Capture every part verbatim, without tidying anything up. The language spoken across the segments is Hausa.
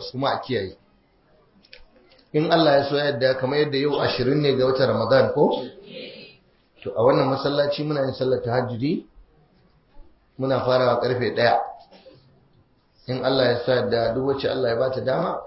takwas kuma a kiyaye. In Allah ya so yadda kamar yadda yau ashirin ne ga watan Ramadan ko? To a wannan masallaci muna yin sallar tahajjudi muna farawa karfe ɗaya. In Allah ya so yadda duk wacce Allah ya bata dama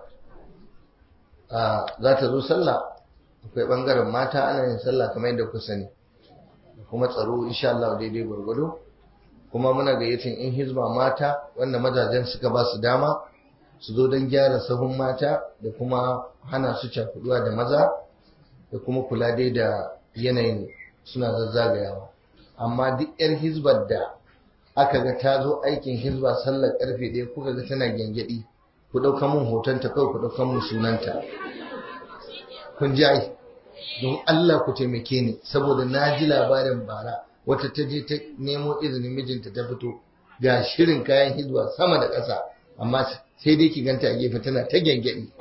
a za ta zo sallah. Akwai bangaren mata ana yin sallah kamar yadda kuka sani. Kuma tsaro insha Allah daidai gurgudu. Kuma muna gayyatin in hizba mata wanda mazajen suka ba su dama su zo don gyara sahun mata da kuma hana su cakuduwa da maza da kuma kula dai da yanayin suna zazzagayawa. Amma duk yar hizbar da aka ga ta zo aikin hizba sallar karfe ɗaya kuka ga tana gyangyaɗi ku ɗauka mun hotonta kawai ku ɗauka mun sunanta. Kun ji ai don Allah ku taimake ni saboda na ji labarin bara wata ta je ta nemo izinin mijinta ta fito ga shirin kayan hizba sama da ƙasa amma sai dai ki ganta a gefe tana ta gyangyaɗi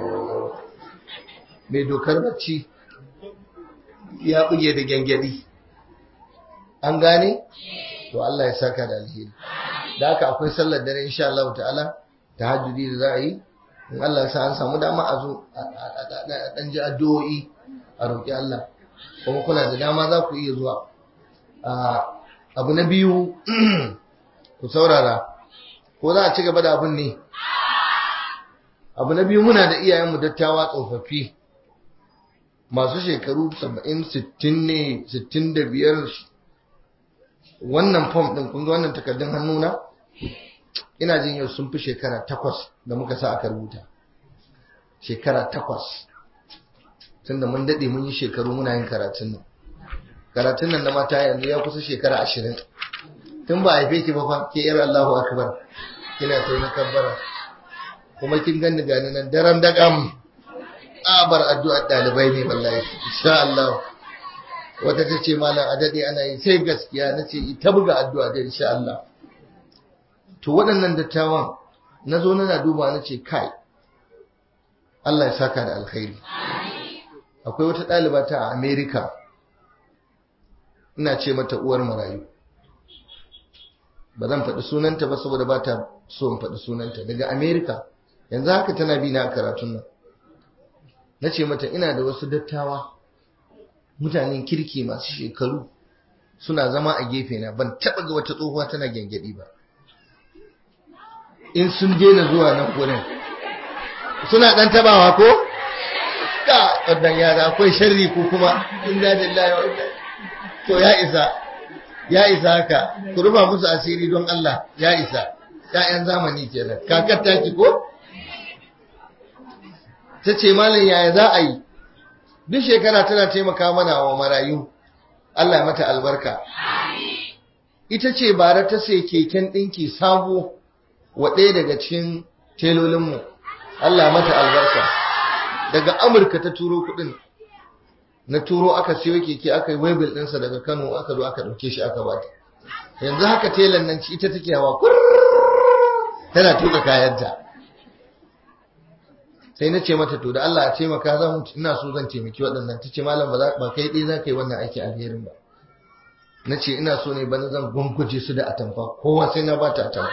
mai dokar bacci ya buge da gyangyaɗi. An gane? To Allah ya saka da alheri. Da haka akwai sallar dare insha Allah ta'ala tahajjudi da za a yi in Allah ya sa an samu dama a zo a dan ji addu'o'i a roƙi Allah kuma kuna da dama za ku iya zuwa. Abu na biyu ku saurara ko za a ci gaba da abin ne. Abu na biyu muna da iyayenmu dattawa tsofaffi masu shekaru saba'in sittin ne sittin da biyar. Wannan fom ɗin kun ga wannan takardun hannuna ina jin yau sun fi shekara takwas da muka sa aka rubuta. Shekara takwas tunda mun daɗe mun yi shekaru muna yin karatun nan. Karatun nan na mata yanzu ya kusa shekara ashirin. Tun ba a haife ki ba fa ke yar Allahu akbar kina sai na kabbara kuma kin ganni gani nan daren dagam abar addu'ar dalibai ne wallahi insha Allah. Wata ta ce malam a daɗe ana yi sai gaskiya na ce ita buga addu'a da insha Allah. To waɗannan dattawan na zo nana duba na ce kai Allah ya saka da alkhairi. Akwai wata ɗaliba ta a America ina ce mata uwar marayu ba zan faɗi sunanta ba saboda ba ta so in faɗi sunanta daga America yanzu haka tana bi na karatun nan. Na ce mata ina da wasu dattawa mutanen kirki masu shekaru suna zama a gefe na ban taɓa ga wata tsohuwa tana gyangyaɗi ba. In sun daina zuwa nan gurin suna ɗan tabawa ko? Ka waɗannan yara akwai sharri ko kuma inna lillahi wa inna to ya isa ya isa haka ku rufa musu asiri don Allah ya isa. Ƴaƴan zamani kenan kakar taki ko? Ta ce malam yaya za a yi duk shekara tana taimaka mana wa marayu Allah ya mata albarka. Ita ce bara ta sai keken ɗinki sabo wa ɗaya daga cikin telolinmu Allah ya mata albarka. Daga Amurka ta turo kuɗin na turo aka siyo keke aka yi webil ɗinsa daga Kano aka zo aka ɗauke shi aka bata. Yanzu haka telan nan ita take hawa tana tuka kayanta. Sai na ce mata to da Allah a taimaka za mu ina so zan taimaki waɗannan. Ta ce malam ba kai ɗaya za ka yi wannan aiki alherin ba. Na ce ina so ne bana zan gunguje su da atamfa kowa sai na bata atamfa.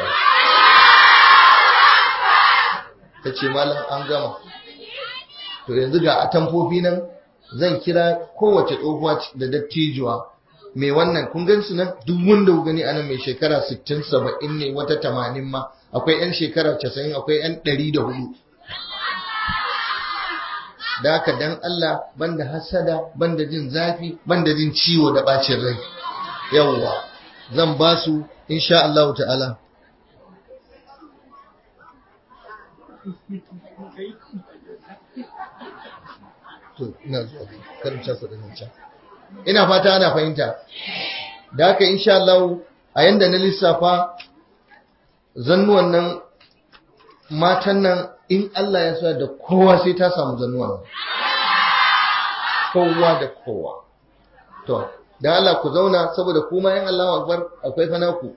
Ta ce malam an gama. To yanzu ga atamfofi nan zan kira kowace tsohuwa da dattijuwa mai wannan kun gan su nan duk wanda ku gani anan mai shekara sittin saba'in ne wata tamanin ma akwai yan shekara casa'in akwai yan ɗari da hudu. Da haka dan Allah banda hasada banda jin zafi banda jin ciwo da bacin rai yawwa zan ba su insha Allah ta'ala. To ina zuwa karanta su da can. Ina fata ana fahimta. Da haka insha Allah a yanda na lissafa zannuwan nan matan nan in Allah ya sa da kowa sai ta samu zannuwan kowa da kowa. To da Allah ku zauna saboda kuma yan Allahu akbar akwai fa naku.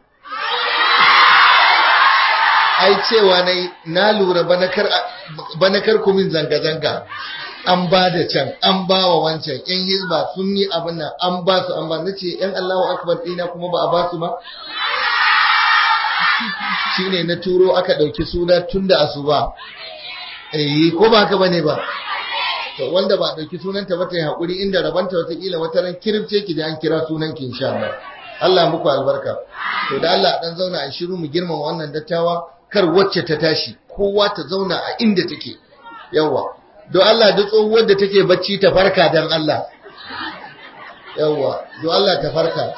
Ai cewa nai na lura banakar banakar ku min zanga zanga an ba da can an ba wa wancan yan hizba sun yi abin nan an ba su an ba nace yan Allahu akbar dina kuma ba a ba su ba. Shine na turo aka dauki suna tunda asuba eh ko ba haka bane ba to wanda ba dauki sunanta ba ta yi hakuri inda rabanta wata kila wata ran kirifce ki da an kira sunan ki insha Allah Allah muku albarka to da Allah dan zauna a shiru mu girmama wannan dattawa kar wacce ta tashi kowa ta zauna a inda take yawa don Allah da tsohuwar da take bacci ta farka dan Allah yawa don Allah ta farka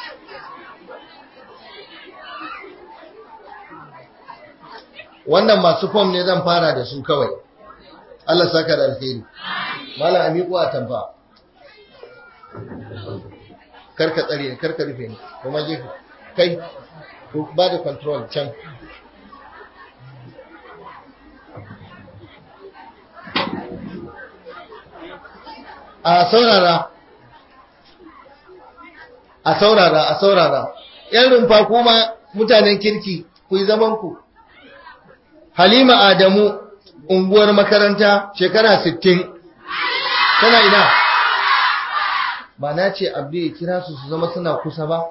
wannan masu fom ne zan fara da su kawai Allah saka da alheri mala amiku a tamfa karka tsare karka rufe ni kuma je kai ko ba da control can a saurara a saurara a saurara yan rumfa kuma mutanen kirki ku yi zaman ku Halima Adamu unguwar makaranta shekara sittin tana ina ba na ce abdi ya kira su su zama suna kusa ba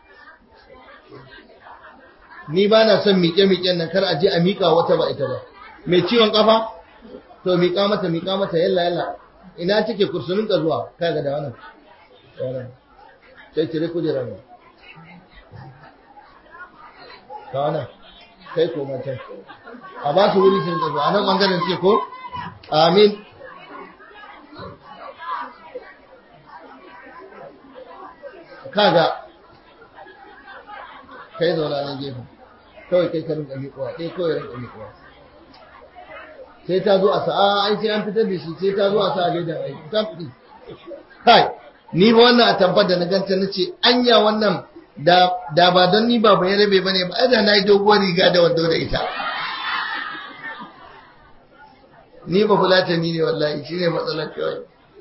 ni ba na son miƙe-miƙen nan kar a je a miƙa wata ba ita ba mai ciwon ƙafa to miƙa mata miƙa mata yalla yalla ina take kursunin ka zuwa kaga da wannan wannan sai kire kujera ne ka wannan kai ko mata a ba su wuri sun zuwa a nan bangaren suke ko amin kaga kai zauna nan gefe kawai kai ka rinka miƙuwa ɗaya kawai rinka miƙuwa sai ta zo a sa'a ai sai an fitar da shi sai ta zo a sa'a ledan ai ta fiti kai ni ba wannan a tabbar da na ganta na ce anya wannan da da ba don ni ba bai rabe bane ba ai da nayi doguwar riga da wando da ita ni ba fulatani ne wallahi shine matsalar kawai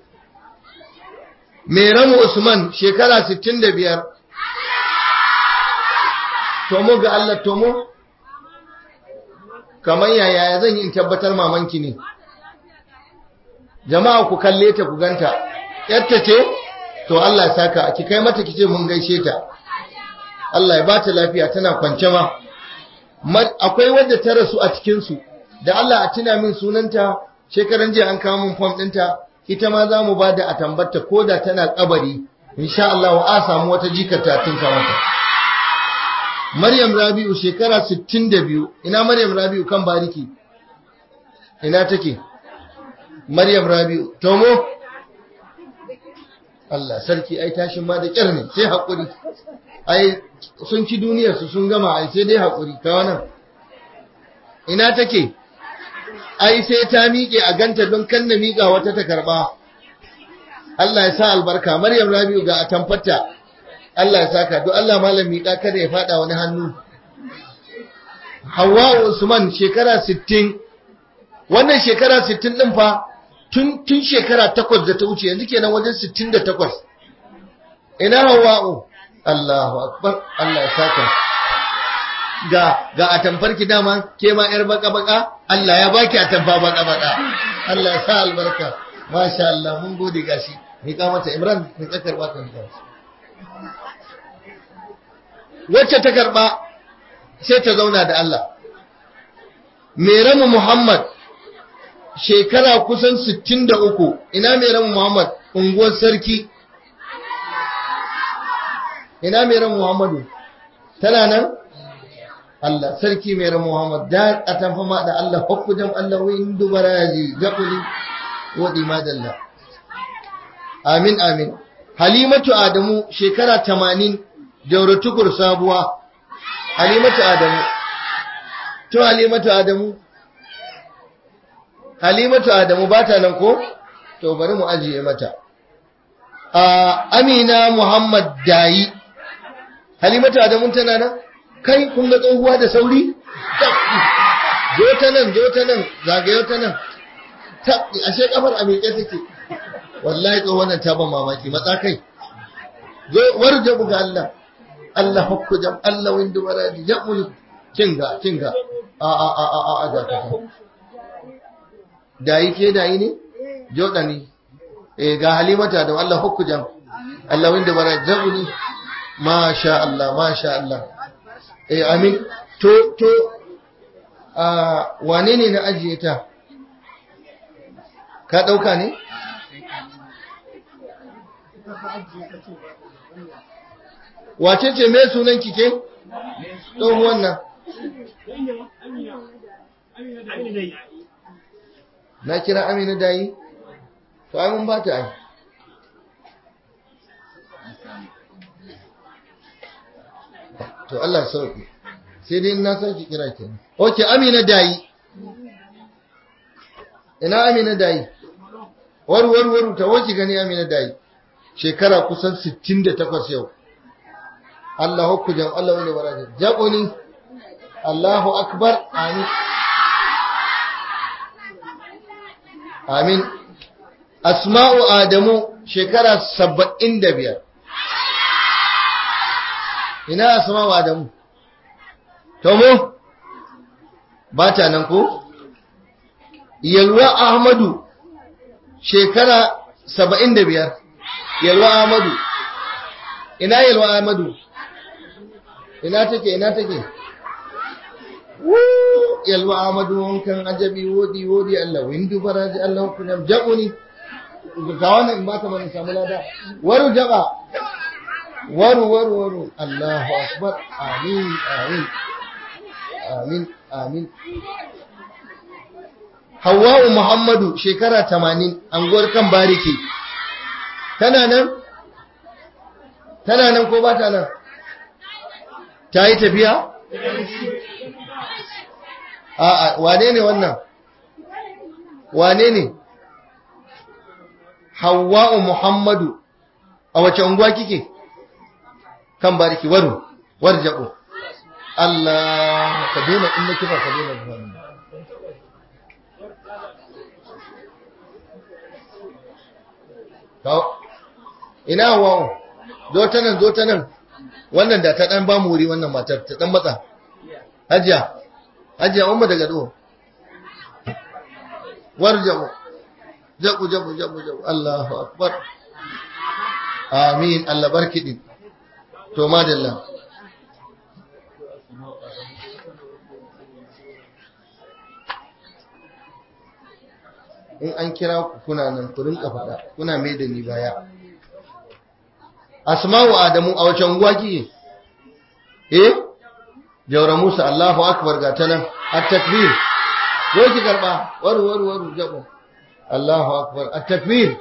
Meramu Usman shekara sittin da biyar tomo ga Allah tomo kamar yaya zan yi in tabbatar mamanki ne jama'a ku kalle ta ku ganta yarta ce to Allah ya saka ki kai mata kice mun gaishe ta Allah ya ba ta lafiya tana kwance ma akwai wadda ta rasu a cikin su da Allah a tuna min sunanta shekaran jiya an kawo min form ɗinta ita ma za mu ba da a tambarta ko da tana kabari insha Allah wa a samu wata jikarta tun mata Maryam Rabi'u shekara sittin da biyu ina Maryam Rabi'u kan bariki ina take Maryam Rabi'u tomo Allah sarki ai tashin ma da kyar ne sai hakuri ai sun ci duniyar su sun gama ai sai dai hakuri ka wannan ina take ai sai ta miƙe a ganta don kan na miƙa wata ta karba Allah ya sa albarka Maryam Rabi'u ga atamfarta Allah ya saka don Allah malam miƙa kada ya fada wani hannu Hawwa Usman shekara sittin wannan shekara sittin din fa tun tun shekara takwas da ta wuce yanzu kenan wajen sittin da takwas ina Hawwa Allahu akbar Allah ya saka ga ga atamfarki dama ke ma yar baka baka Allah ya baki atamfa baka baka Allah ya sa albarka masha Allah mun gode gashi miƙa mata Imran mai tsakar baka miƙa wacce ta karba sai ta zauna da Allah Meramu Muhammad shekara kusan sittin da uku ina Meramu Muhammad unguwar sarki ina Meramu Muhammadu tana nan Allah sarki Meramu Muhammad da atamfa ma da Allah hukujam Allah wa indu baraji gabuli wadi madalla amin amin Halimatu Adamu shekara tamanin Jauro tukur sabuwa Halimatu Adamu to Halimatu Adamu Halimatu Adamu bata nan ko to bari mu ajiye mata a Amina Muhammad Dayi Halimatu Adamu tana nan kai kun ga tsohuwa da sauri zo ta nan zo ta nan zagayo ta nan ta ashe kafar a miƙe take wallahi tsohuwan nan ta ban mamaki matsa kai zo warje buga Allah Allah hukku jam Allah windu baradi jamul kinga kinga a a a a a da ta dai ke dai ne jodani eh ga Halimata da Allah hukku jam Allah windu baradi jamul masha Allah masha Allah eh amin to to a wane ne na ajiye ta ka ɗauka ne? Wace ce mai sunan kike? Tsohuwan nan. Na kira Amina Dayi? To ai mun ba ta ai. To Allah sauki. Sai dai na saki kira ki. Oke Amina Dayi. Ina Amina Dayi? Waru waru waru ta wuce gani Amina Dayi. Shekara kusan sittin da takwas yau. Allahu akbar Allah wani waraje. Jabuni. Allahu akbar. Amin. Amin. Asma'u Adamu shekara saba'in da biyar. Ina Asma'u Adamu? Tomo? Ba ta nan ko? Yalwa Ahmadu shekara saba'in da biyar. Yalwa Ahmadu. Ina Yalwa Ahmadu? Ina take, ina take? Yalwa Ahmadu wankan ajabi wodi wodi Allah windu faraji Allah kunyam jabuni ga wannan in ba ta mana samu lada waru jaba waru waru waru Allahu akbar amin amin amin amin Hawwa Muhammadu shekara tamanin anguwar kan bariki tana nan tana nan ko ba ta nan ta yi tafiya A'a, wane ne wannan? Wane ne? Hawwa'u Muhammadu. A wace unguwa kike? Kan bariki waru, warja'u. Allah, ka daina in kifa ka daina zuwa. Kawo. Ina Hawwa'u? Zo ta nan, zo ta nan. Wannan da ta dan ba mu wuri wannan matar, ta dan matsa. Hajiya. Hajiya umma daga do warjabu jabu jabu jabu jabu Allahu akbar amin Allah barki din to madalla in an kira ku kuna nan ku rinka fada kuna mai da ni baya Asma'u Adamu a wace unguwa kike eh Jaura Musa Allahu akbar ga tanan at-takbir zo ki karba waru waru waru jabo Allahu akbar at-takbir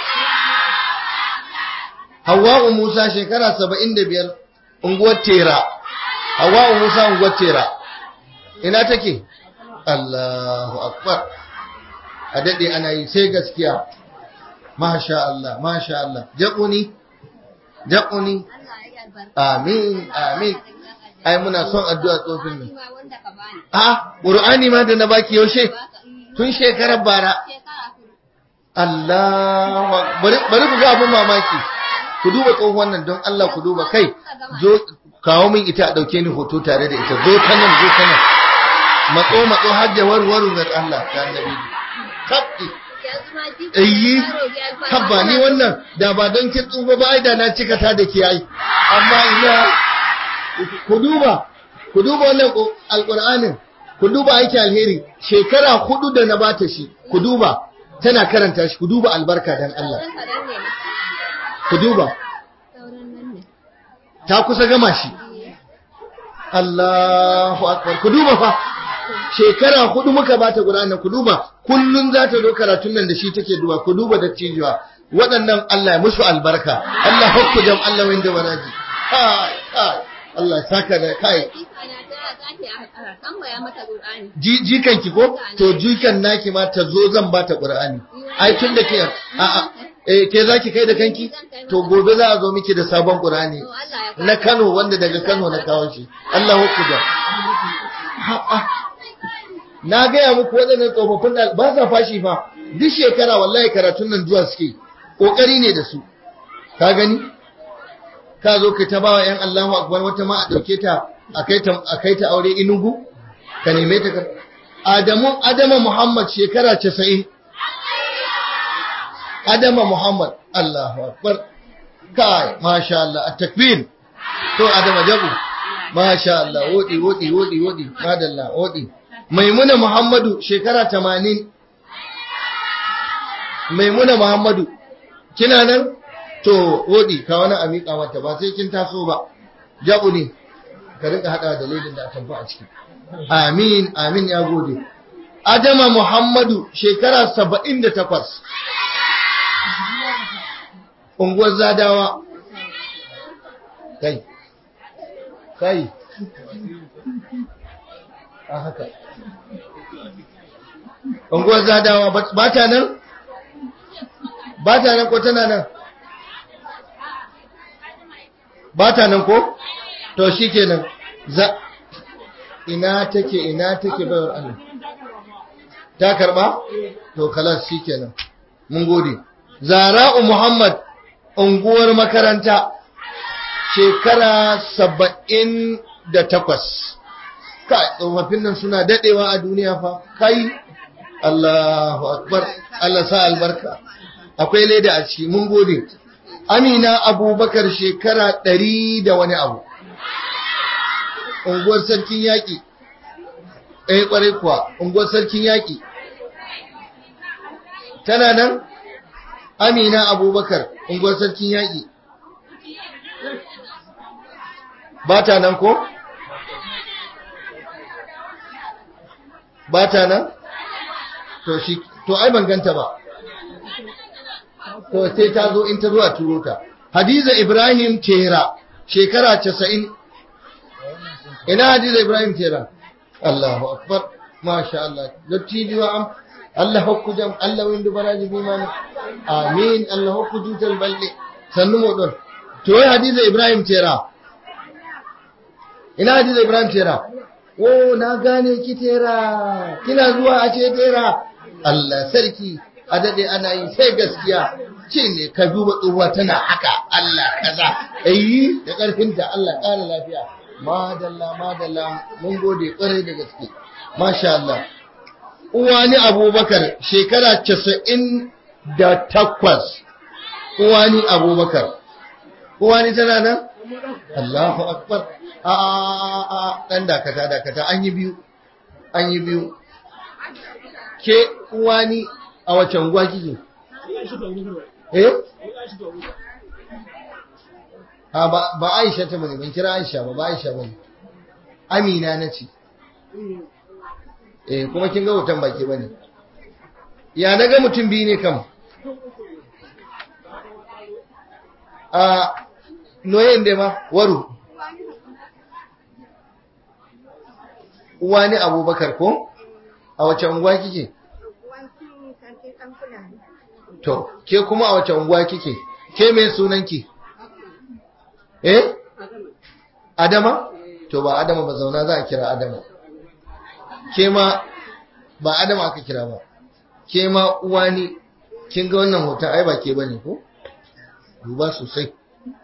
Hawwa Musa shekara saba'in da biyar unguwar Tera Hawwa Musa unguwar Tera ina take Allahu akbar a dade ana yi sai gaskiya masha Allah masha Allah jabuni jabuni amin amin ai muna son addu'a tsofin nan a qur'ani ma da na baki yaushe tun shekarar bara Allah bari bari ku ga abun mamaki ku duba tsohon nan don Allah ku duba kai zo kawo min ita a dauke ni hoto tare da ita zo ta nan zo ta nan matso matso hajja warwaru ga Allah ta annabi tabbi ayi habba ni wannan da ba don ki tsufa ba ai da na cika ta da ki ai amma ina ku duba ku duba wannan alqur'anin ku duba aiki alheri shekara hudu da na bata shi ku duba tana karanta shi ku duba albarka dan Allah ku duba ta kusa gama shi Allahu akbar ku duba fa shekara hudu muka bata qur'anin ku duba kullun za ta zo karatun nan da shi take duba ku duba da cijiwa waɗannan Allah ya musu albarka Allah hukku jam Allah wanda waraji kai kai Allah saka da kai jikan ki ko to jikan naki ma ta zo zan bata qur'ani ai tun da ke a a eh ke zaki kai da kanki to gobe za a zo miki da sabon qur'ani na Kano wanda daga Kano na kawo shi Allahu akbar na ga ya muku wadannan tsofaffin da ba sa fashi fa duk shekara wallahi karatun nan zuwa suke kokari ne da su ka gani ka zo ka ta bawa ‘yan Allahu akbar wata ma a ɗauke ta a kai ta aure inugu ka neme ta ka Adamu Adama Muhammad shekara casa'in Adama Muhammad Allahu akbar kai masha Allah a takbir to Adama jabu masha Allah wodi wodi wodi wodi madalla wodi Maimuna Muhammadu shekara tamanin Maimuna Muhammadu kina nan to wodi ka wani a miƙa mata ba sai kin taso ba jabu ne ka rika hada da ledin da atamfa a ciki amin amin ya gode Adama Muhammadu shekara saba'in da takwas unguwar Zadawa kai kai a haka unguwar Zadawa ba ta nan ba ta nan ko tana nan ba ta nan ko to shikenan za ina take ina take bayar Allah ta karba to kalas shikenan mun gode Zara'u Muhammad unguwar makaranta shekara saba'in da takwas kai tsofaffin nan suna dadewa a duniya fa kai Allahu akbar Allah sa albarka akwai leda a ciki mun gode Amina Abubakar shekara ɗari da wani abu unguwar sarkin yaƙi eh ƙwarai kuwa unguwar sarkin yaƙi tana nan Amina Abubakar unguwar sarkin yaƙi ba ta nan ko ba ta nan to shi to ai ban ganta ba to sai ta zo in ta zo a turo ta Hadiza Ibrahim Tera shekara casa'in ina Hadiza Ibrahim Tera Allahu akbar masha Allah dattijuwa am Allah hukku jam Allah windu baraji bimani amin Allah hukku jutal balde sannu modon to wai Hadiza Ibrahim Tera ina Hadiza Ibrahim Tera oh na gane ki Tera kina zuwa a ce Tera Allah sarki a dade ana yi sai gaskiya ce ne ka duba tsohuwa tana haka Allah kaza ayi da karfinta Allah ƙara lafiya madalla madalla mun gode ƙwarai da gaske masha Allah uwani Abubakar shekara casa'in da takwas uwani Abubakar uwani tana nan Allahu akbar a a dan dakata dakata an yi biyu an yi biyu ke uwani a wace unguwa kike eh a ba ba Aisha ta bane ban kira Aisha ba ba Aisha bane Amina nace eh kuma kin ga hoton baki bane ya naga mutum biyu ne kam a noyen da ma waru uwani Abubakar ko a wace unguwa kike to ke kuma a wace unguwa kike ke me sunanki eh Adama to ba Adama ba zauna za a kira Adama ke ma ba Adama aka kira ba ke ma uwani kin ga wannan hoton ai ba ke bane ko duba sosai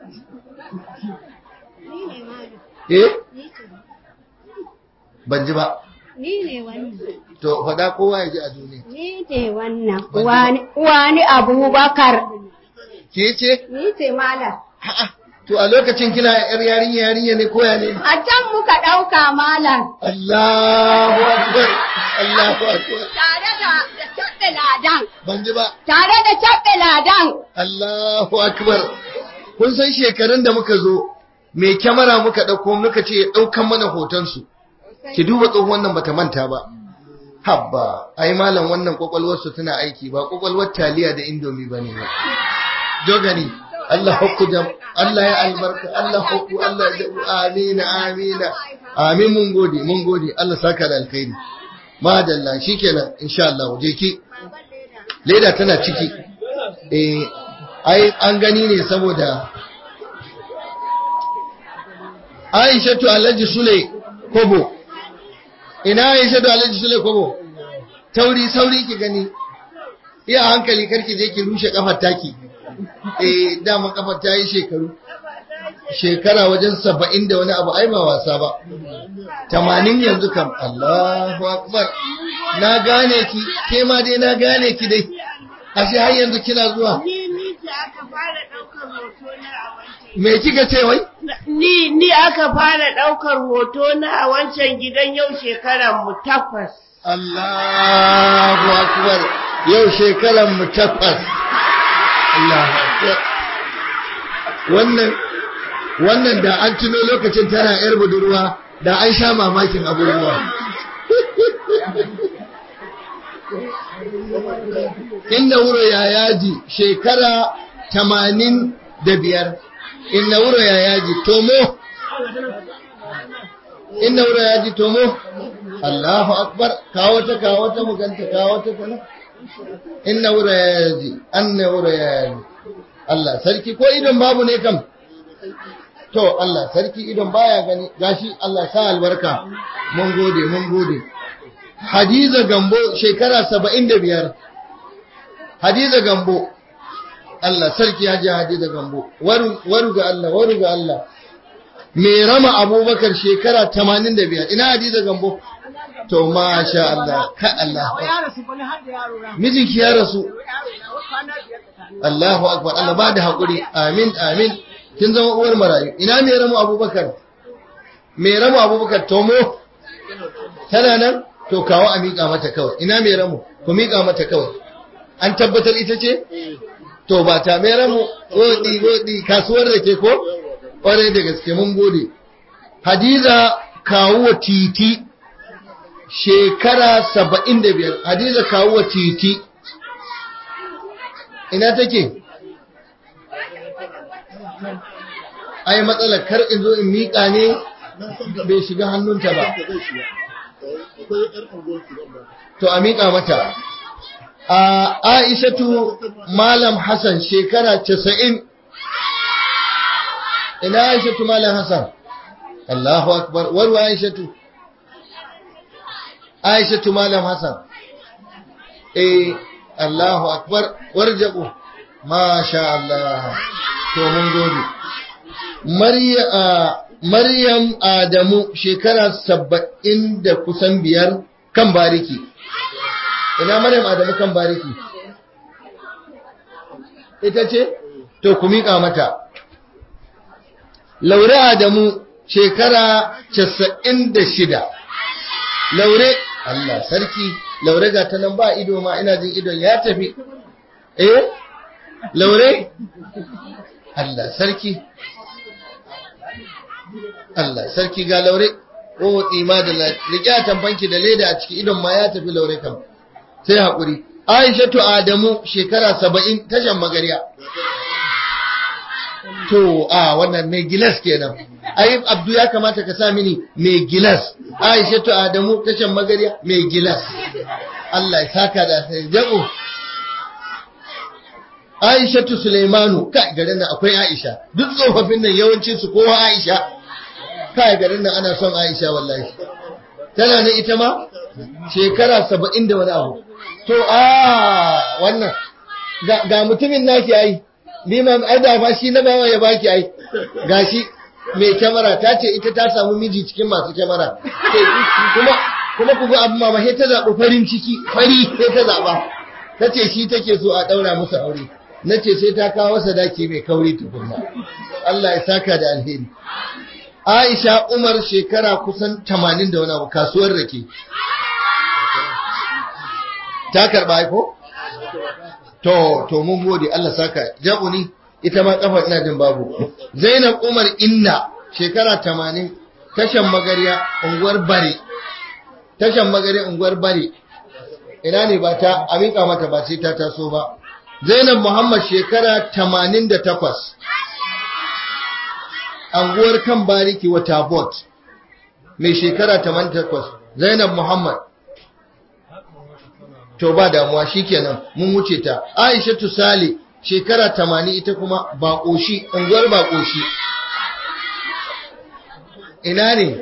eh ban ji ba ni ne wannan to fada kowa ya ji a duniya ni ne wannan uwani uwani Abubakar ke ce ni ce malam to a lokacin kina yar yarinya yarinya ne koya ne a can muka dauka malam Allahu akbar Allahu akbar tare da tabbe ladan ban ji ba tare da tabbe ladan Allahu akbar kun san shekarun da muka zo mai kyamara muka dauko muka ce ya daukan mana hoton su ki duba tsohon wannan bata manta ba habba ai malam wannan kokolwar su tana aiki ba kokolwar taliya da indomie bane ba dogani Allah hukku jam Allah ya albarka Allah hukku Allah ya amina amina amin mun gode mun gode Allah saka da alkhairi madalla shikenan insha Allah je ki leda tana ciki eh ai an gani ne saboda Aisha tu Alhaji Sule Kobo ina Aisha tu Alhaji Sule Kobo tauri sauri ki gani iya hankali karki je ki rushe kafar taki eh dama kafar ta yi shekaru shekara wajen saba'in da wani abu ai ba wasa ba tamanin yanzu kam Allahu akbar na gane ki ke ma dai na gane ki dai ashe har yanzu kina zuwa Ni ni ce aka fara ɗaukar hoto na a wancan. me kika ce wai Ni ni aka fara ɗaukar hoto na a wancan gidan yau shekaran mu takwas. Allahu akbar yau shekaran mu takwas. Allah akbar. wannan wannan da an tuno lokacin tana yar budurwa da an sha mamakin abubuwa. Inna wuro ya yaji shekara tamanin da biyar. Inna wuro ya yaji tomo. Inna wuro ya yaji tomo. Allahu akbar. Kawo ta kawo ta muganta kawo ta kana. Inna wuro ya yaji. Anna wuro ya yaji. Allah sarki ko idon babu ne kam. To Allah sarki idon baya gani gashi Allah sa albarka. Mun gode mun gode. Hadiza Gambo shekara saba'in da biyar. Hadiza Gambo Allah sarki ya ji Hadiza Gambo waru waru ga Allah waru ga Allah. Me rama Abubakar shekara tamanin da biyar. Ina Hadiza Gambo? To masha Allah ka Allah. Mijinki ya rasu. Allahu akbar. Allah ba da hakuri. Amin amin. Kin zama uwar marayu. Ina me rama Abubakar? Me rama Abubakar tomo? Tana nan? To kawo a miƙa mata kawai. Ina me ramu? Ku miƙa mata kawai. An tabbatar ita ce? To ba ta me ramu godi godi kasuwar da ke ko? Ƙwarai da gaske mun gode. Hadiza kawo titi shekara saba'in da biyar. Hadiza kawo titi. Ina take? Ai matsalar kar in zo in miƙa ne bai shiga hannunta ba. To a miƙa mata. A Aishatu Malam Hassan shekara casa'in. Ina Aishatu Malam Hassan? Allahu akbar. Warwa Aishatu? Aishatu Malam Hassan. Eh, Allahu akbar. Warjabu. Masha Allah. To mun gode. Maryam Maryam Adamu shekara saba'in da kusan biyar kan bariki. Ina Maryam Adamu kan bariki? Ita ce? To ku miƙa mata. Laure Adamu shekara casa'in da shida. Laure, Allah sarki, Laure ga ta nan ba ido ma ina jin idon ya tafi. Eh? Laure? Allah sarki. Allah sarki ga Laure. Oh tsima da riƙe tambanki da leda a ciki idon ma ya tafi Laure kam. Sai haƙuri. Aishatu Adamu shekara saba'in tashan magariya. To a wannan mai gilas kenan. Ai Abdu ya kamata ka sa mini mai gilas. Aishatu Adamu tashan magariya mai gilas. Allah ya saka da sai jabo. Aishatu Sulaimanu kai garin nan akwai Aisha. Duk tsofaffin nan yawancin su kowa Aisha. Kai garin nan ana son Aisha wallahi. Tana ne ita ma shekara saba'in da wani abu. To a wannan ga mutumin naki ai ni ma ai da fa shi na bawa ya baki ai gashi mai kyamara ta ce ita ta samu miji cikin masu kyamara kuma kuma ku ga abu mama sai ta zaɓi farin ciki fari sai ta zaɓa ta ce shi take so a ɗaura musu aure na ce sai ta kawo sadaki mai kauri tukunna Allah ya saka da alheri. Aisha Umar shekara kusan tamanin da wani abu kasuwar rake. Ta karba aiko? To, to mun gode Allah saka. Jabuni ita ma kafa ina jin babu. Zainab Umar Inna shekara tamanin tashan magariya unguwar Bare. Tashan magariya unguwar Bare. Ina ne ba ta amika mata ba sai ta taso ba. Zainab Muhammad shekara tamanin da takwas. Anguwar kan bariki wata bot. Mai shekara tamanin da takwas. Zainab Muhammad. To ba damuwa shikenan mun wuce ta. Aishatu Sale shekara tamanin ita kuma Bakoshi, unguwar Bakoshi. Ina ne?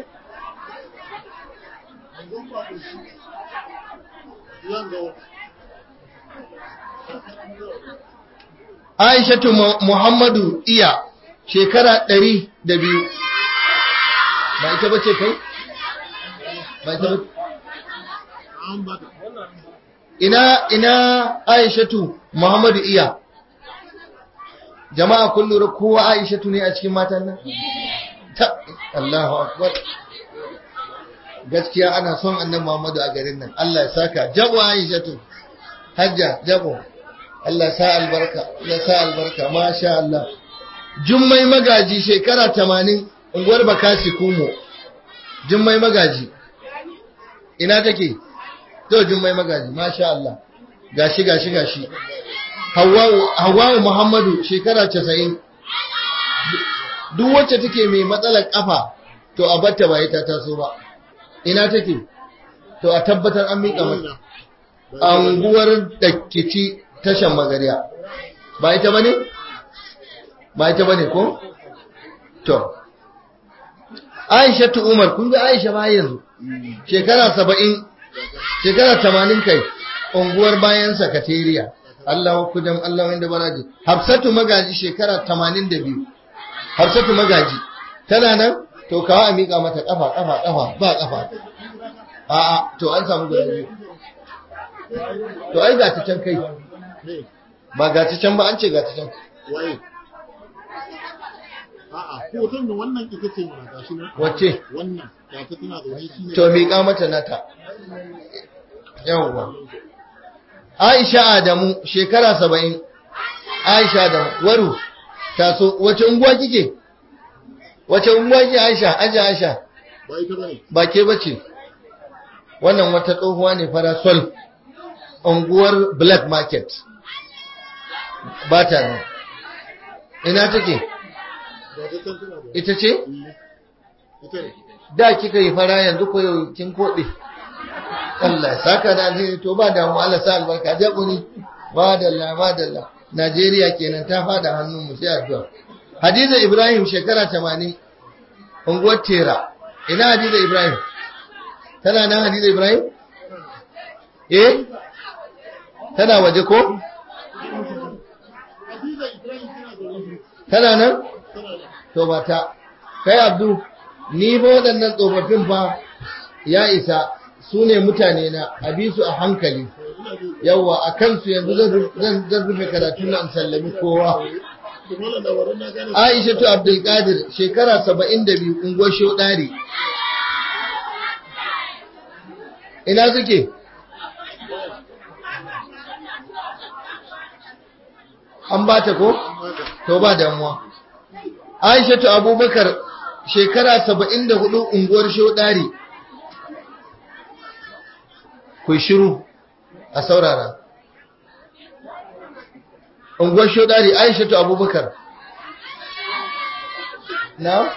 Aishatu Muhammadu Iya shekara ɗari da biyu. Ba ita bace kai? Ba ita bace? Ina ina Aishatu Muhammadu Iya. Jama'a kun lura kowa Aishatu ne a cikin matan nan? Ta Allahu akbar. Gaskiya ana son annabi Muhammadu a garin nan. Allah ya saka. Jabu Aishatu. hajja jabo Allah sa albarka Allah sa albarka masha Allah Jummai Magaji shekara tamanin unguwar Bakasi Kumo Jummai Magaji ina take to Jummai Magaji masha Allah gashi gashi gashi Hawwa Hawwa Muhammadu shekara casa'in duk wacce take mai matsalar kafa to a batta ba ita taso ba ina take to a tabbatar an miƙa mata anguwar Dakkici tashan Magariya ba ita bane ba ita bane ko to Aisha tu Umar kun ga Aisha ba yanzu shekara saba'in shekara tamanin kai unguwar bayan sakatariya Allah kudam Allah wanda baraji Hafsatu Magaji shekara tamanin da biyu Hafsatu Magaji tana nan to kawo a miƙa mata kafa kafa kafa ba kafa a'a to an samu guda biyu to ai ga ta can kai ba ga ta can ba an ce ga ta can waye a'a ko tun da wannan ita ce mana gashi nan wacce wannan ga ta tana da wani shine to miƙa mata nata yawwa Aisha Adamu shekara saba'in Aisha Adamu waru taso wace unguwa kike wace unguwa kike Aisha aje Aisha ba ita bane ba ke bace wannan wata tsohuwa ne farasol unguwar Black Market ba ta nan ina take ga ta tana da ita ce ita ne da kika yi fara yanzu ko yau kin koɗe Allah ya saka da alheri to ba damu Allah sa albarka jabuni madalla madalla Najeriya kenan ta fada hannun mu sai addu'a Hadiza Ibrahim shekara tamanin unguwar Tera ina Hadiza Ibrahim tana nan Hadiza Ibrahim eh tana waje ko Hadiza Ibrahim tana da wani tana nan to ba ta kai Abdu ni ba waɗannan tsofaffin fa ya isa su ne mutane na a bi su a hankali yawa a kansu yanzu zan rufe karatu na sallami kowa Aisha tu Abdulkadir shekara saba'in da biyu unguwar Shodari ina suke an ba ta ko to ba damuwa Aisha tu Abubakar shekara saba'in da hudu unguwar Shodari ku shiru a saurara unguwar Shodari Aisha tu Abubakar na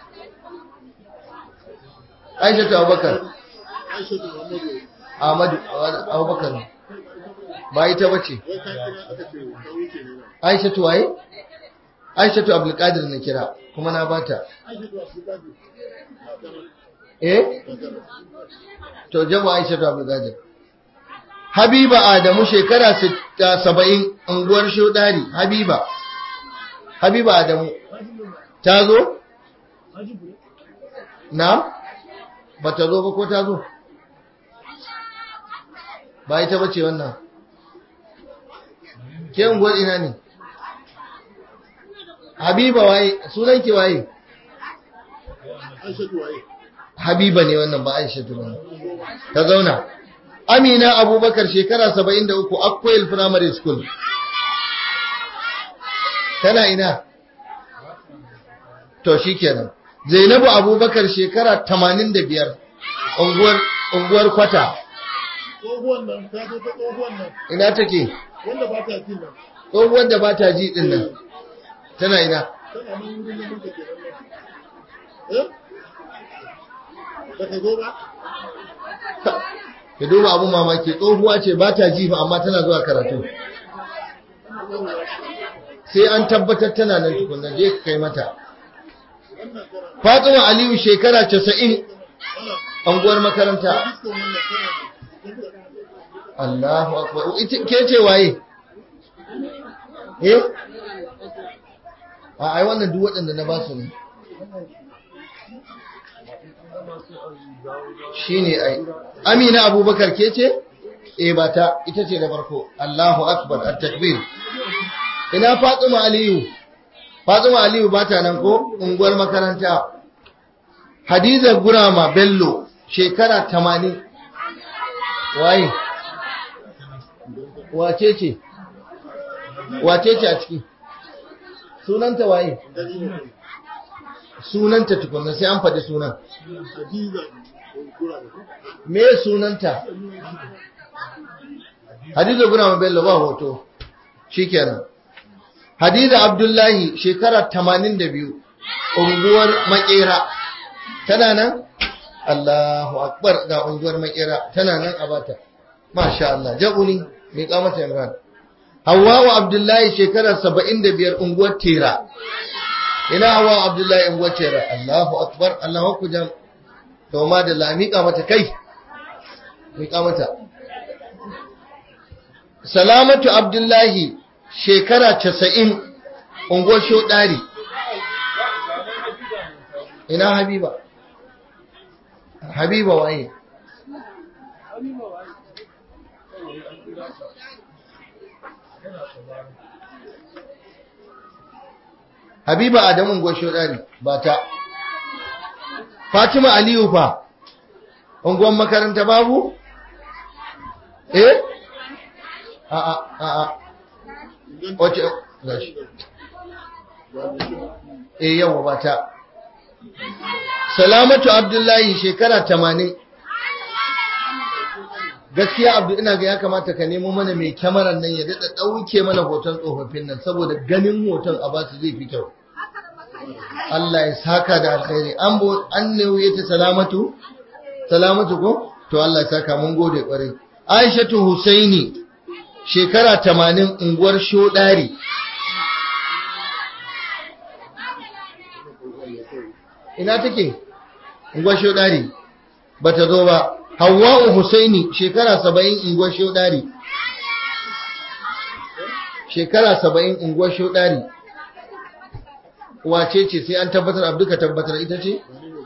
Aisha tu Abubakar Aisha da Muhammadu Ahmadu Abubakar ba ita bace wai ka kira aka ce ka wuce ne na Aisha tu waye Aisha tu Abdulkadir na kira kuma na bata Aisha da Abdulkadir eh to jama'a Aisha ta Abdulkadir Habiba Adamu shekara saba'in unguwar Shodari Habiba Habiba Adamu ta zo na ba ta zo ba ko ta zo ba ita bace wannan ke unguwar ina ne Habiba waye sunan ki waye Aisha da waye Habiba ne wannan ba Aisha ba ta zauna Amina Abubakar shekara saba'in da uku Akwai Primary School tana ina to shikenan Zainabu Abubakar shekara tamanin da biyar unguwar unguwar Kwata tsohuwan nan ta zo ta tsohuwan nan ina take wanda ba ta jin nan tsohuwar da ba ta ji din nan tana ina tana nan wurin nan muka ke nan eh ba ta zo ba ka duba abun mamaki tsohuwa ce ba ta ji fa amma tana zuwa karatu sai an tabbatar tana nan tukunna je ka kai mata Fatima Aliyu shekara casa'in anguwar makaranta Allahu akbar ita ke ce waye eh a ai wannan duk waɗanda na ba su ne shine ai Amina Abubakar ke ce eh ba ta ita ce da farko Allahu akbar at-takbir ina Fatima Aliyu Fatima Aliyu ba ta nan ko unguwar makaranta Hadiza Gurama Bello shekara tamanin waye wace ce wace ce a ciki sunanta waye sunanta tukunna sai an faɗi sunan me sunanta Hadiza Gurama Bello ba hoto shikenan Hadiza Abdullahi shekara tamanin da biyu unguwar Makera tana nan Allahu akbar ga unguwar Makera tana nan a bata masha Allah jabuni mai kamata Imran Hawwa Abdullahi shekara saba'in da biyar unguwar Tera ina Hawwa Abdullahi unguwar Tera Allahu akbar Allahu akbar to ma da la mika mata kai mika mata Salamatu Abdullahi shekara casa'in unguwar Shodari ina Habiba Habiba waye Habiba Adamu unguwar Shodari ba ta Fatima Aliyu fa unguwar makaranta babu eh a'a a'a wace gashi eh yawa bata Salamatu Abdullahi shekara tamanin gaskiya Abdu ina ga ya kamata ka nemo mana mai kyamarar nan ya dada dauke mana hoton tsofaffin nan saboda ganin hoton a basu zai fi kyau Allah ya saka da alkhairi an bo an ne ta Salamatu Salamatu ko to Allah ya saka mun gode kwarai Aishatu Husaini shekara tamanin unguwar Shodari ina take unguwar Shodari bata zo ba Hawwa'u Husaini shekara saba'in unguwar Shodari shekara saba'in unguwar Shodari wace ce sai an tabbatar abduka tabbatar ita ce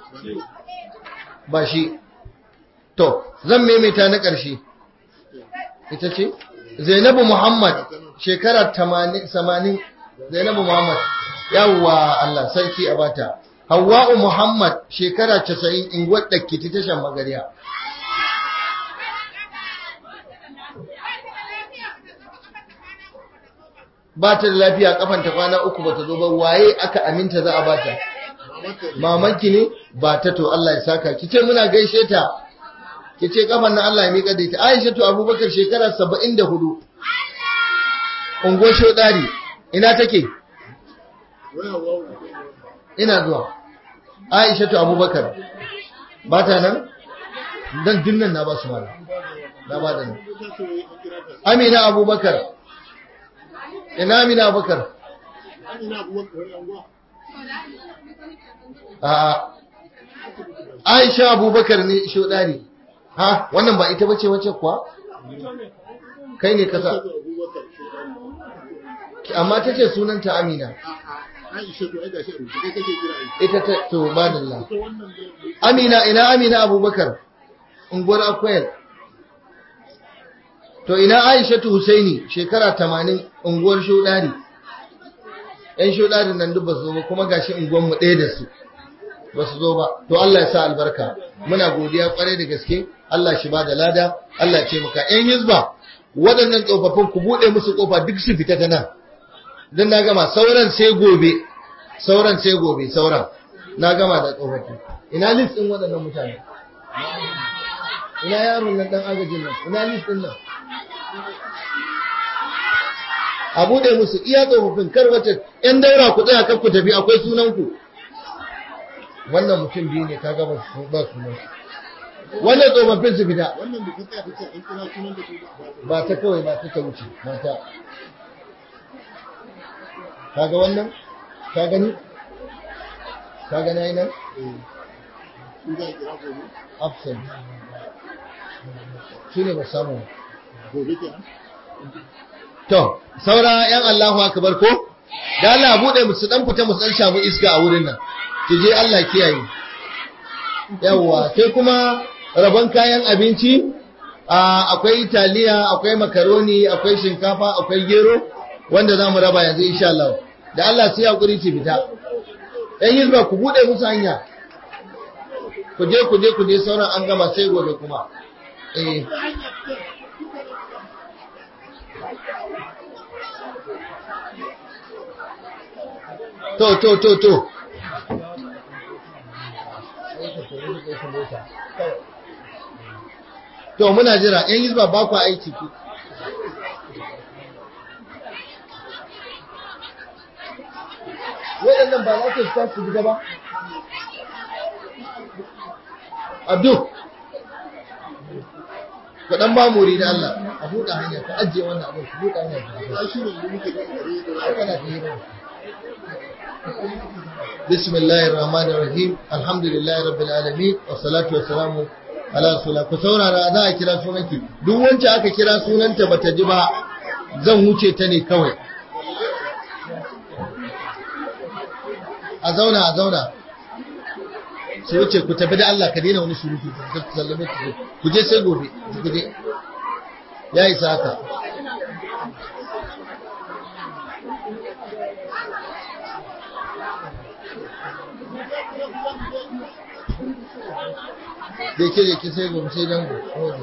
ba shi to zan maimaita na ƙarshe ita ce Zainabu Muhammad shekara tamanin Zainabu Muhammad yawwa Allah sarki a bata Hawwa'u Muhammad shekara casa'in in wadda kiti tashan magariya ba ta da lafiya kafanta kwana uku bata zo ba waye aka aminta za a bata mamanki ne ba ta to Allah ya saka kice muna gaishe ta kice kafan nan Allah ya mika da ita Aisha to Abubakar shekara saba'in da hudu ungo Shodari ina take ina zuwa Aisha to Abubakar ba ta nan dan dinnan na ba su mala na ba da nan Amina Abubakar ina Amina Abubakar Amina Abubakar a Aisha Abubakar ne Shodari ha wannan ba ita bace wace kuwa kai ne kasa amma tace sunanta Amina Aisha to aida shi kai kake kira ita ta to badallah Amina ina Amina Abubakar unguwar Akwai to ina Aisha tu Husaini shekara tamanin unguwar Shodari ɗan Shodari nan duk ba su zo ba kuma gashi unguwar mu ɗaya da su ba su zo ba to Allah ya sa albarka muna godiya kwarai da gaske Allah shi ba da lada Allah ya ce muka ƴan hizba waɗannan tsofaffin ku buɗe musu kofa duk su fita ta nan dan na gama sauran sai gobe sauran sai gobe sauran na gama da tsofaffi ina list din waɗannan mutane ina yaron nan dan agajin nan ina list din nan a buɗe musu iya tsofaffin kar wata ƴan daura ku tsaya kar ku tafi akwai sunan ku wannan mutum biyu ne kaga ba su ba sunan wannan tsofaffin su fita wannan da kuka fice an kira sunan da ba ta kawai ba ta wuce mata kaga wannan ka gani ka gani ai nan absent shine ba samu gobe kenan to saura yan Allahu akbar ko da Allah bude musu dan fita musu dan shamu iska a wurin nan kije Allah kiyaye yawa sai kuma rabon kayan abinci akwai taliya akwai makaroni akwai shinkafa akwai gero wanda zamu raba yanzu insha Allah da Allah sai hakuri ci fita dan yizba ku bude musu hanya ku je ku je ku je sauran an gama sai gobe kuma eh to to to to to muna jira yan hizba ba ku aiki ku waɗannan ba za su fita su gida ba abdu ku dan ba muri da Allah a buɗe hanya ka ajiye wannan abin ku buɗe hanya ku shi ne muke da kana da hira bismillahir rahmanir rahim alhamdulillahi rabbil alamin wassalatu wassalamu ala rasulillah ku saurara za a kira sunanki duk wanda aka kira sunanta bata ji ba zan wuce ta ne kawai a zauna a zauna su wuce ku tafi da Allah ka daina wani surutu ku sallame ku je sai gobe ku je ya isa haka da ke da ke sai gobe sai dango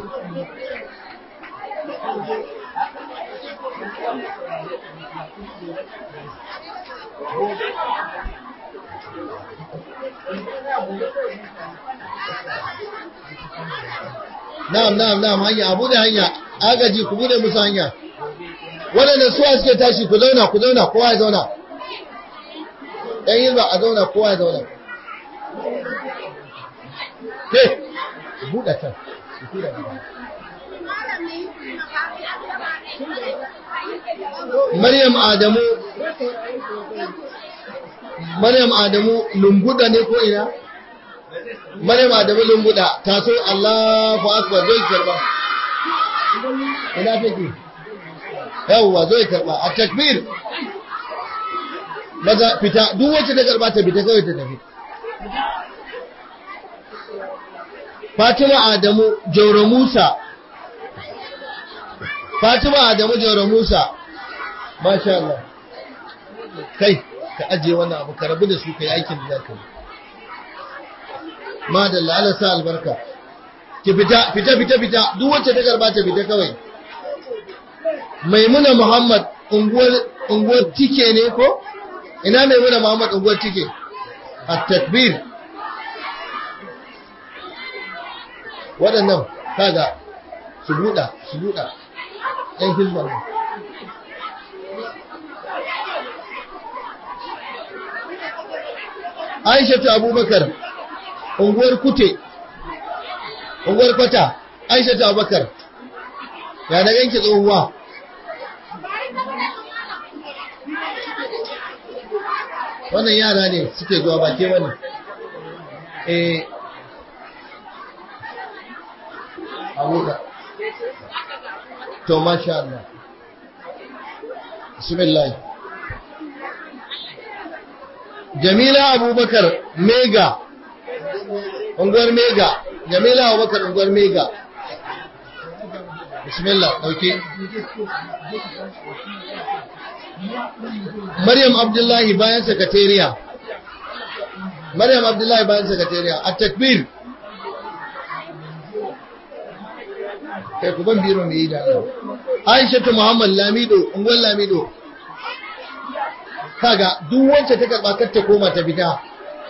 na'am na'am na'am hanya abu da hanya agaji ku bude musu hanya waɗanda suwa suke tashi ku zauna ku zauna kowa ya zauna ɗan yin ba a zauna kowa ya zauna ke buɗa can Maryam Adamu Maryam Adamu lumbuda ne ko ina Maryam Adamu lumbuda taso Allahu akbar zai karba ina take yawa zai karba a takbir maza fita duk wacce ta karba ta fita kawai ta tafi Fatima Adamu Jauro Musa Fatima Adamu Jauro Musa masha Allah kai ka ajiye wannan abu ka rabu da su kai aikin da zaka yi madalla Allah sa albarka ki fita fita fita fita duk wacce ta karba ta fita kawai Maimuna Muhammad unguwar unguwar tike ne ko ina Maimuna Muhammad unguwar tike at-takbir waɗannan kaga su buɗa su buɗa ɗan hizba ne Aisha ta Abubakar unguwar Kute unguwar Kwata Aisha ta Abubakar ya da yanke tsohuwa wannan yara ne suke zuwa ba ke wani eh Abubakar to masha Allah bismillah Jamila Abubakar Mega unguwar Mega Jamila Abubakar unguwar Mega bismillah dauke Maryam Abdullahi bayan sakatariya Maryam Abdullahi bayan sakatariya at-takbir kai ku ban biro mai da Aisha ta Muhammad Lamido unguwar Lamido kaga duk wacce ta karba kar ta koma ta fita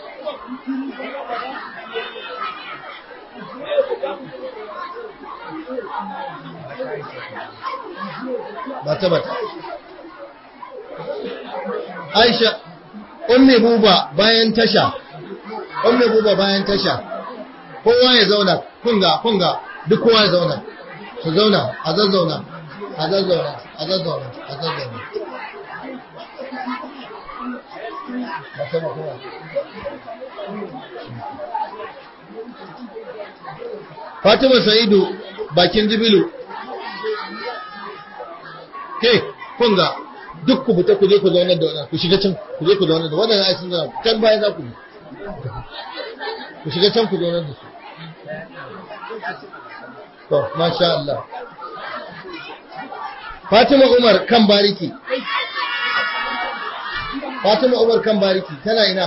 bata bata Aisha ummi buba bayan tasha ummi buba bayan tasha kowa ya zauna kunga kunga duk kowa ya zauna su zauna a zazzauna a zazzauna a zazzauna a zazzauna Fatima Sa'idu bakin Jibilu ke kunga duk ku fita ku je ku zauna da wannan ku shiga can ku je ku zauna da wannan ai sun zauna can baya za ku ku shiga can ku zauna da su to masha Allah Fatima Umar kan bariki Fatima Umar kan bariki tana ina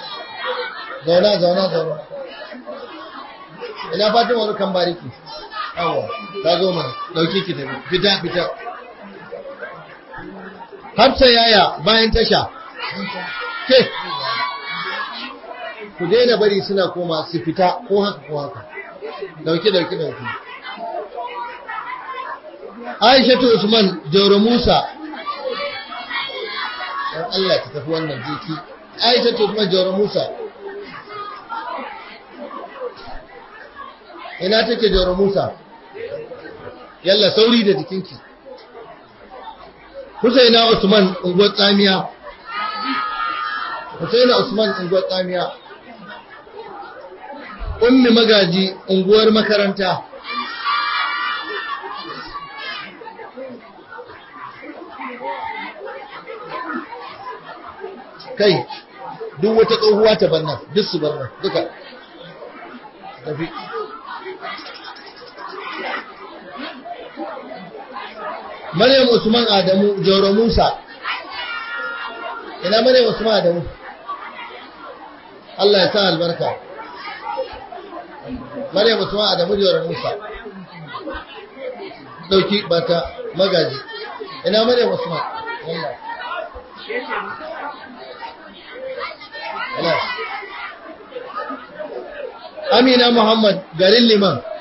zauna zauna zauna ina Fatima Umar kan bariki yawa ta zo mana dauki ki tafi fita fita Hafsa yaya bayan tasha ke ku daina bari suna koma su fita ko haka ko haka dauki dauki dauki Aisha to Usman Jauro Musa dan Allah ta tafi wannan jiki Aisha to Usman Jauro Musa ina take Jauro Musa yalla sauri da jikinki Husaina Usman unguwar tsamiya Husaina Usman unguwar tsamiya Ummi Magaji unguwar makaranta kai duk wata tsohuwa ta bannan duk su bannan duka tafi Maryam Usman Adamu Jauro Musa ina Maryam Usman Adamu Allah ya sa albarka Maryam Usman Adamu Jauro Musa dauki bata Magaji ina Maryam Usman Allah Allah Amina Muhammad garin Liman